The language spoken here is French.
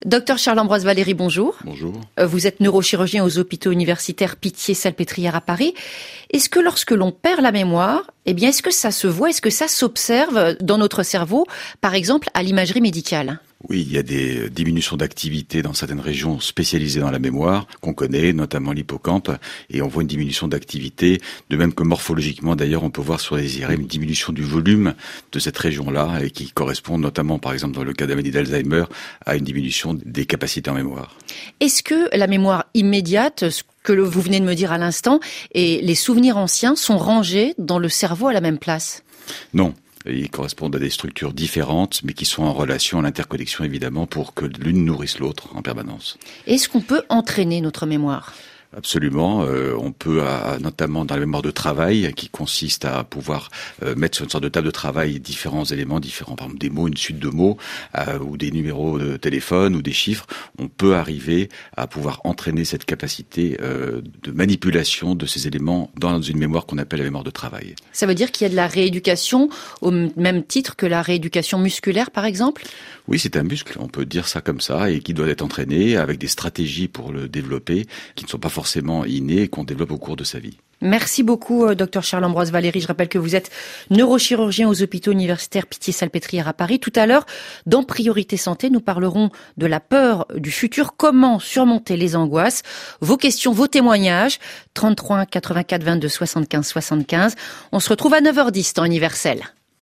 Docteur Charles-Ambroise Valéry, bonjour. Bonjour. Vous êtes neurochirurgien aux hôpitaux universitaires Pitié-Salpêtrière à Paris. Est-ce que lorsque l'on perd la mémoire, est-ce que ça se voit, est-ce que ça s'observe dans notre cerveau, par exemple à l'imagerie médicale ? Oui, il y a des diminutions d'activité dans certaines régions spécialisées dans la mémoire qu'on connaît, notamment l'hippocampe, et on voit une diminution d'activité, de même que morphologiquement d'ailleurs on peut voir sur les IRM une diminution du volume de cette région-là et qui correspond notamment par exemple dans le cas de la maladie d'Alzheimer à une diminution des capacités en mémoire. Est-ce que la mémoire immédiate, ce que vous venez de me dire à l'instant, et les souvenirs anciens sont rangés dans le cerveau à la même place ? Non. Ils correspondent à des structures différentes, mais qui sont en relation, en interconnexion évidemment, pour que l'une nourrisse l'autre en permanence. Est-ce qu'on peut entraîner notre mémoire ? Absolument, on peut, notamment dans la mémoire de travail, qui consiste à pouvoir mettre sur une sorte de table de travail différents éléments, par exemple des mots, une suite de mots, ou des numéros de téléphone, ou des chiffres. On peut arriver à pouvoir entraîner cette capacité de manipulation de ces éléments dans une mémoire qu'on appelle la mémoire de travail. Ça veut dire qu'il y a de la rééducation au même titre que la rééducation musculaire, par exemple ? Oui, c'est un muscle, on peut dire ça comme ça, et qui doit être entraîné avec des stratégies pour le développer, qui ne sont pas forcément innées et qu'on développe au cours de sa vie. Merci beaucoup, Dr Charles-Ambroise Valéry. Je rappelle que vous êtes neurochirurgien aux hôpitaux universitaires Pitié-Salpêtrière à Paris. Tout à l'heure, dans Priorité Santé, nous parlerons de la peur du futur. Comment surmonter les angoisses ? Vos questions, vos témoignages. 33 84 22 75 75. On se retrouve à 9h10 temps universel.